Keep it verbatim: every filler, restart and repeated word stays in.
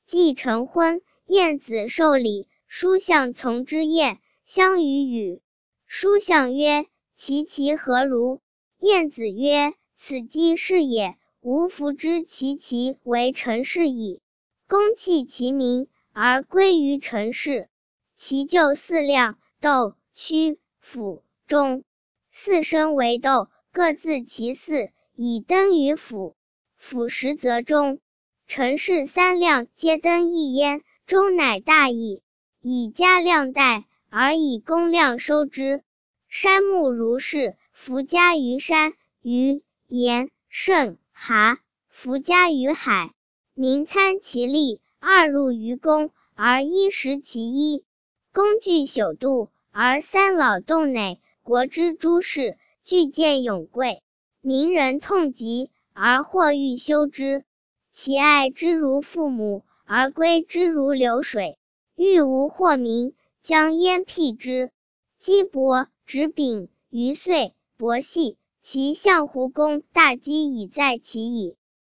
既成婚，晏子受礼，叔向从之宴，相与语。叔向曰：其其何如？晏子曰：此姬是也，吾弗知其其为臣氏矣。公弃其名，而归于臣氏。其就四辆，斗、曲、辅、钟，四声为斗，各自其祀，以登于府。府实则钟。臣氏三辆皆登一焉，钟乃大矣，以加量代，而以公量收之。山木如是，弗加于山，鱼、盐、甚、蛤，弗加于海。民参其利，二入于宫，而一食其一。公具朽度，而三老动馁。国之诸事，具见永贵。民人痛疾，而或欲修之。其爱之如父母，而归之如流水。欲无或民，将焉辟之？姬伯、执柄、余岁、伯系，其相胡公大饥以在其矣。